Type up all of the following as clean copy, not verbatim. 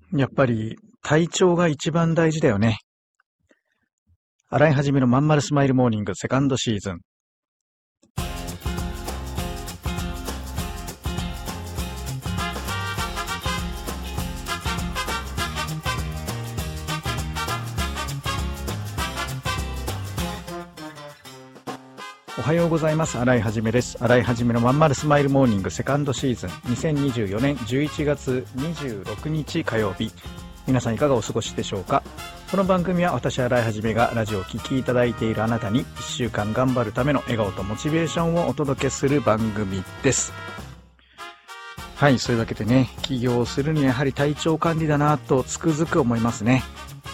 やっぱり体調が一番大事だよね。洗い始めのまんまるスマイルモーニングセカンドシーズン。おはようございます。洗いはじめです。洗いはじめのまんまるスマイルモーニングセカンドシーズン。2024年11月26日火曜日。皆さんいかがお過ごしでしょうか。この番組は私洗いはじめがラジオを聴きいただいているあなたに1週間頑張るための笑顔とモチベーションをお届けする番組です。はい、そういうわけでね、起業するにはやはり体調管理だなとつくづく思いますね。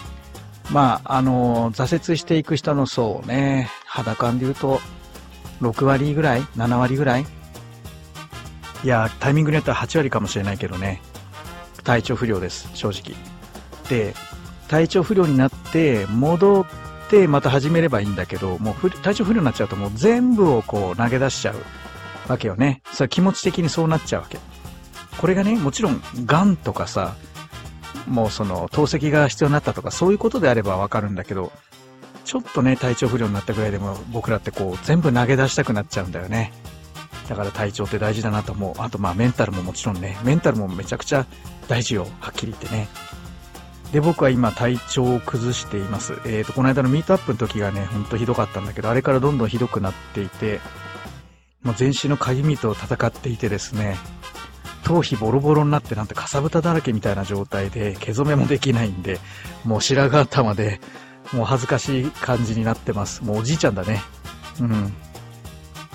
挫折していく人の層ね、肌感で言うと6割ぐらい ?7 割ぐらい、いや、タイミングによっては8割かもしれないけどね、体調不良です、正直。で、体調不良になって戻ってまた始めればいいんだけど、もう体調不良になっちゃうともう全部をこう投げ出しちゃうわけよね。それは気持ち的にそうなっちゃうわけ。これがね、もちろん癌とかさ、もうその透析が必要になったとかそういうことであればわかるんだけど、ちょっとね、体調不良になったぐらいでも僕らってこう全部投げ出したくなっちゃうんだよね。だから体調って大事だなと思う。あとメンタルももちろんね、メンタルもめちゃくちゃ大事よ、はっきり言ってね。で、僕は今体調を崩しています。この間のミートアップの時がね、ほんとひどかったんだけど、あれからどんどんひどくなっていて、もう全身のかゆみと戦っていてですね、頭皮ボロボロになってなんてかさぶただらけみたいな状態で、毛染めもできないんで、もう白髪頭で、もう恥ずかしい感じになってます。もうおじいちゃんだね。うん。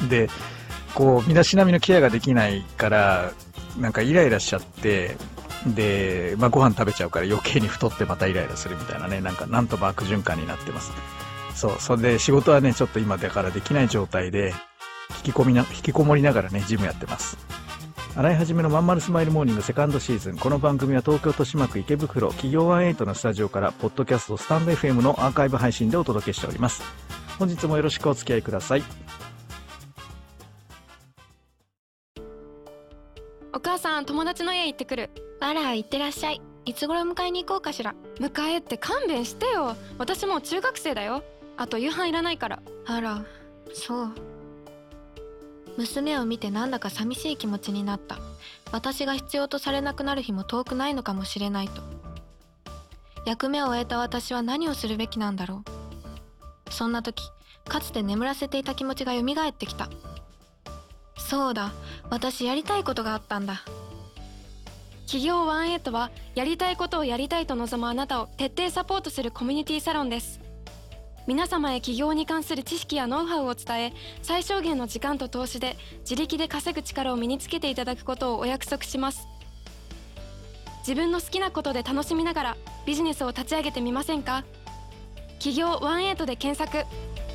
で、こう、身だしなみのケアができないから、なんかイライラしちゃって、で、ご飯食べちゃうから余計に太ってまたイライラするみたいなね、なんとも悪循環になってます。そう、それで仕事はね、ちょっと今だからできない状態で、引きこもりながらね、ジムやってます。洗いはじめのまんまるスマイルモーニングセカンドシーズン。この番組は東京豊島区池袋企業18のスタジオからポッドキャストスタンド FM のアーカイブ配信でお届けしております。本日もよろしくお付き合いください。 お母さん、友達の家行ってくる。 あら、行ってらっしゃい。いつ頃迎えに行こうかしら。 迎えって勘弁してよ。私もう中学生だよ。あと夕飯いらないから。 あら、そう。娘を見てなんだか寂しい気持ちになった。私が必要とされなくなる日も遠くないのかもしれないと。役目を終えた私は何をするべきなんだろう。そんな時、かつて眠らせていた気持ちが蘇ってきた。そうだ、私やりたいことがあったんだ。 企業18はやりたいことをやりたいと望むあなたを徹底サポートするコミュニティサロンです。皆様へ起業に関する知識やノウハウを伝え、最小限の時間と投資で自力で稼ぐ力を身につけていただくことをお約束します。自分の好きなことで楽しみながらビジネスを立ち上げてみませんか。起業18で検索。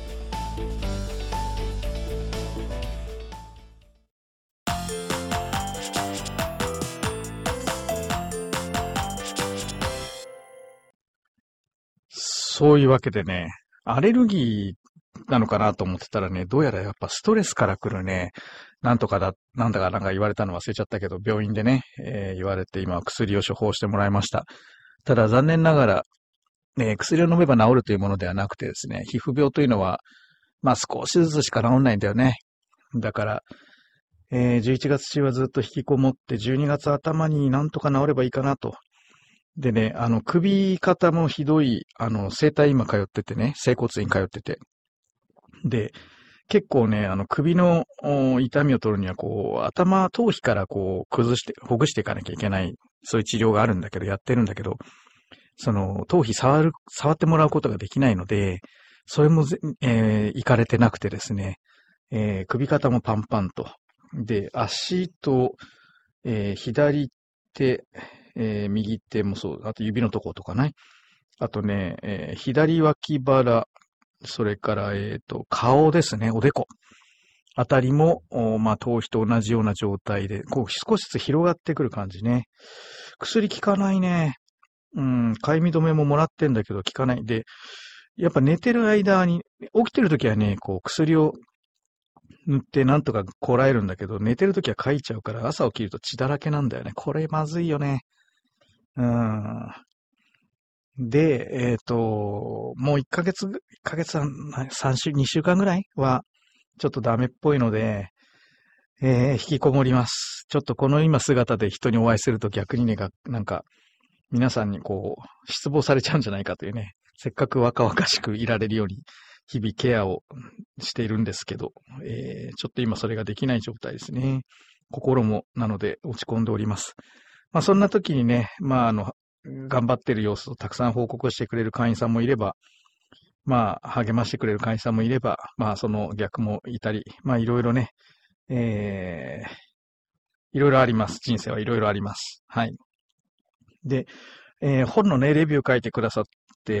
そういうわけでね、アレルギーなのかなと思ってたらね、どうやらやっぱストレスから来るね、なんか言われたの忘れちゃったけど、病院でね、言われて今薬を処方してもらいました。ただ残念ながら、薬を飲めば治るというものではなくてですね、皮膚病というのは、少しずつしか治んないんだよね。だから、11月中はずっと引きこもって、12月頭になんとか治ればいいかなと。でね、首肩もひどい、整体今通っててね、整骨院通ってて。で、結構ね、首の痛みを取るには、こう、頭皮からこう、ほぐしていかなきゃいけない、そういう治療があるんだけど、やってるんだけど、その、頭皮触ってもらうことができないので、それも行かれてなくてですね、首肩もパンパンと。で、足と、左手、右手もそう、あと指のとことかね。あとね、左脇腹、それから、顔ですね、おでこ。あたりも、頭皮と同じような状態で、こう少しずつ広がってくる感じね。薬効かないね。かゆみ止めももらってんだけど効かない。で、やっぱ寝てる間に、起きてるときはね、こう薬を塗ってなんとかこらえるんだけど、寝てるときはかいちゃうから朝起きると血だらけなんだよね。これまずいよね。 うん。で、もう1ヶ月、3週、2週間ぐらいは、ちょっとダメっぽいので、引きこもります。ちょっとこの今姿で人にお会いすると逆にね、なんか、皆さんにこう、失望されちゃうんじゃないかというね、せっかく若々しくいられるように、日々ケアをしているんですけど、ちょっと今それができない状態ですね。心も、なので落ち込んでおります。まあそんな時にね、頑張ってる様子をたくさん報告してくれる会員さんもいれば、まあ励ましてくれる会員さんもいれば、まあその逆もいたり、まあいろいろね、いろいろあります。人生はいろいろあります。はい。で、本のね、レビュー書いてくださって、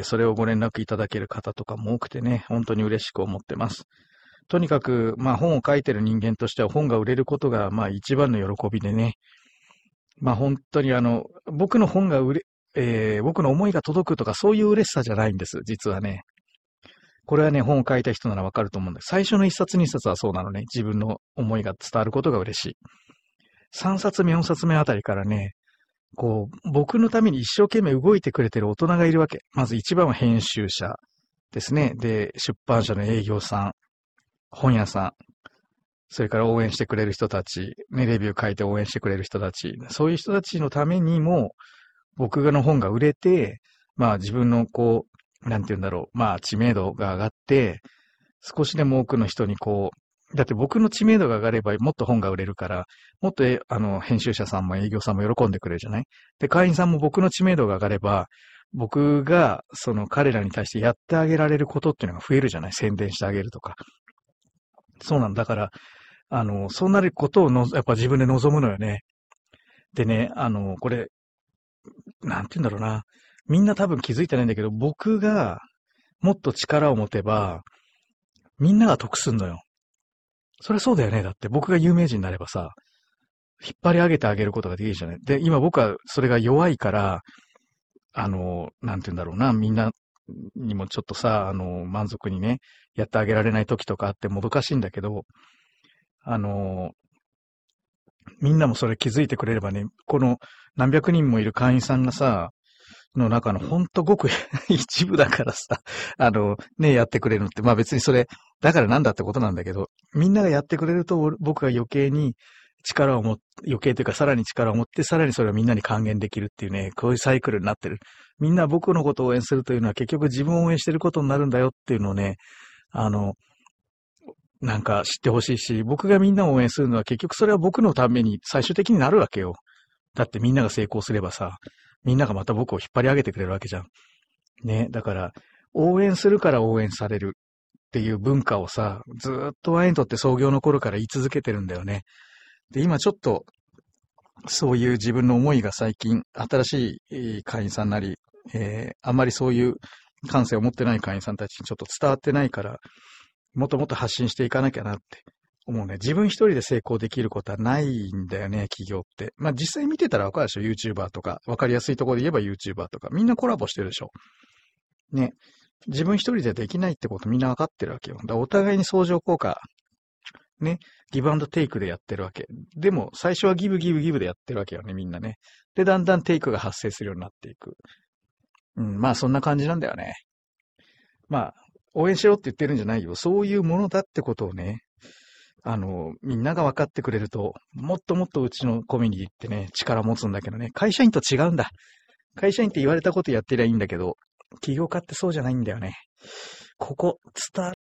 それをご連絡いただける方とかも多くてね、本当に嬉しく思ってます。とにかく、まあ本を書いてる人間としては本が売れることが、まあ一番の喜びでね、まあ本当に僕の本が僕の思いが届くとかそういう嬉しさじゃないんです、実はね。これはね、本を書いた人ならわかると思うんです。最初の1冊2冊はそうなのね。自分の思いが伝わることが嬉しい。3冊目4冊目あたりからね、こう、僕のために一生懸命動いてくれてる大人がいるわけ。まず一番は編集者ですね。で、出版社の営業さん、本屋さん、それから応援してくれる人たち、ね、レビュー書いて応援してくれる人たち、そういう人たちのためにも、僕の本が売れて、まあ自分のこう、なんて言うんだろう、まあ知名度が上がって、少しでも多くの人にこう、だって僕の知名度が上がればもっと本が売れるから、もっと編集者さんも営業さんも喜んでくれるじゃない。で、会員さんも僕の知名度が上がれば、僕がその彼らに対してやってあげられることっていうのが増えるじゃない。宣伝してあげるとか。そうなんだから、そうなることをやっぱ自分で望むのよね。でね、これ、なんて言うんだろうな。みんな多分気づいてないんだけど、僕がもっと力を持てば、みんなが得すんのよ。そりゃそうだよね。だって僕が有名人になればさ、引っ張り上げてあげることができるじゃない。で、今僕はそれが弱いから、なんて言うんだろうな。みんなにもちょっとさ、満足にね、やってあげられない時とかあってもどかしいんだけど、みんなもそれ気づいてくれればね、この何百人もいる会員さんがさ、の中のほんとごく一部だからさ、ね、やってくれるのって、まあ別にそれ、だからなんだってことなんだけど、みんながやってくれると僕が余計に余計というかさらに力を持って、さらにそれをみんなに還元できるっていうね、こういうサイクルになってる。みんな僕のことを応援するというのは結局自分を応援してることになるんだよっていうのをね、なんか知ってほしいし、僕がみんなを応援するのは結局それは僕のために最終的になるわけよ。だってみんなが成功すればさ、みんながまた僕を引っ張り上げてくれるわけじゃん。ね。だから、応援するから応援されるっていう文化をさ、ずーっとワインとって創業の頃から言い続けてるんだよね。で、今ちょっと、そういう自分の思いが最近、新しい会員さんなり、あんまりそういう感性を持ってない会員さんたちにちょっと伝わってないから、もっともっと発信していかなきゃなって思うね。自分一人で成功できることはないんだよね、企業って。まあ実際見てたらわかるでしょ、YouTuber とか。わかりやすいところで言えば YouTuber とか。みんなコラボしてるでしょ。ね。自分一人でできないってことみんなわかってるわけよ。だからお互いに相乗効果、ね。ギブアンドテイクでやってるわけ。でも最初はギブギブギブでやってるわけよね、みんなね。で、だんだんテイクが発生するようになっていく。うん、まあそんな感じなんだよね。まあ、応援しろって言ってるんじゃないよ。そういうものだってことをね、みんなが分かってくれると、もっともっとうちのコミュニティってね、力持つんだけどね、会社員と違うんだ。会社員って言われたことやってりゃいいんだけど、起業家ってそうじゃないんだよね。ここ、伝わる。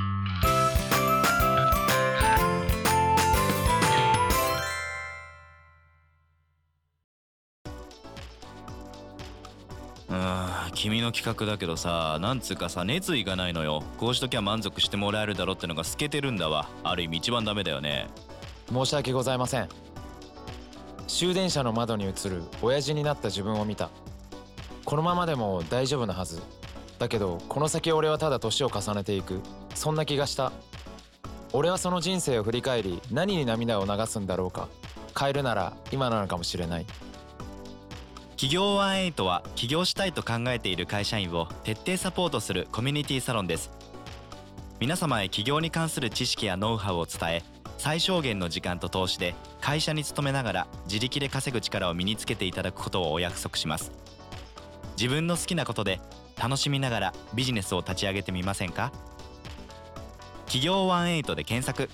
君の企画だけどさ、なんつうかさ、熱意がないのよ。こうしときゃ満足してもらえるだろってのが透けてるんだわ。ある意味一番ダメだよね。 申し訳ございません。終電車の窓に映る親父になった自分を見た。このままでも大丈夫なはずだけど、この先俺はただ年を重ねていく、そんな気がした。俺はその人生を振り返り、何に涙を流すんだろうか。変えるなら今なのかもしれない。 企業18は起業したいと考えている会社員を徹底サポートするコミュニティサロンです。皆様へ起業に関する知識やノウハウを伝え、 最小限の時間と投資で会社に勤めながら自力で稼ぐ力を身につけていただくことをお約束します。自分の好きなことで楽しみながらビジネスを立ち上げてみませんか？企業18で検索。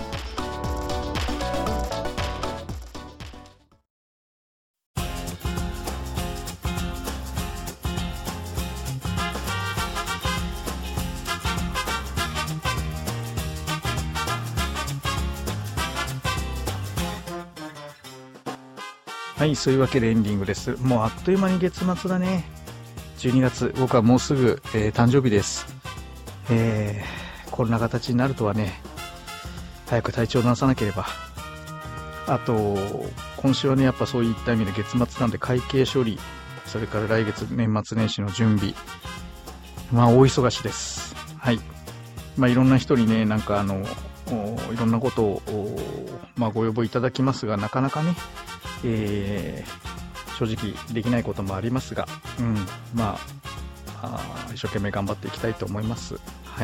はい、そういうわけでエンディングです。もうあっという間に月末だね。12月、僕はもうすぐ、誕生日です。こんな形になるとはね、早く体調を直さなければ。あと、今週はね、やっぱそういった意味で月末なんで会計処理、それから来月年末年始の準備、まあ大忙しです。はい。まあいろんな人にね、なんかいろんなことを、まあご要望いただきますが、なかなかね、正直できないこともありますが、まあ、一生懸命頑張っていきたいと思います。はい。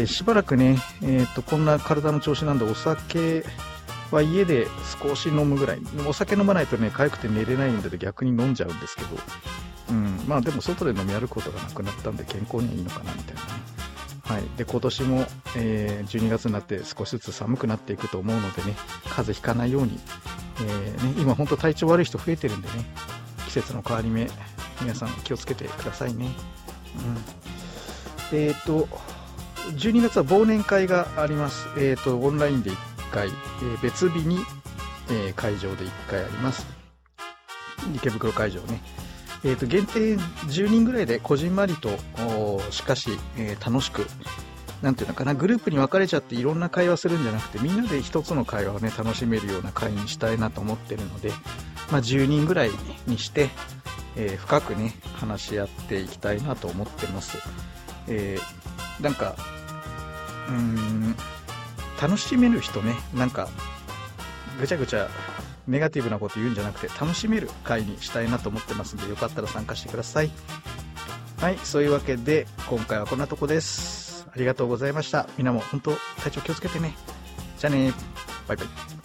しばらくね、こんな体の調子なんで、お酒は家で少し飲むぐらい。お酒飲まないとね、痒くて寝れないんで逆に飲んじゃうんですけど、まあでも外で飲み歩くことがなくなったんで健康にはいいのかなみたいなね。はい。で、今年も、12月になって少しずつ寒くなっていくと思うのでね、風邪ひかないように、今本当体調悪い人増えてるんでね、季節の変わり目、皆さん気をつけてくださいね。12月は忘年会があります。オンラインで1回、別日に、会場で1回あります。池袋会場ね。限定10人ぐらいでこじんまりと、しかし、楽しく、なんていうのかな、グループに分かれちゃっていろんな会話するんじゃなくて、みんなで一つの会話をね、楽しめるような会にしたいなと思ってるので、まあ10人ぐらいにして、深くね、話し合っていきたいなと思ってます。なんか、楽しめる人ね、なんか、ぐちゃぐちゃ、ネガティブなこと言うんじゃなくて楽しめる会にしたいなと思ってますので、よかったら参加してください。はい、そういうわけで今回はこんなとこです。ありがとうございました。みんなも本当体調気をつけてね。じゃあね、バイバイ。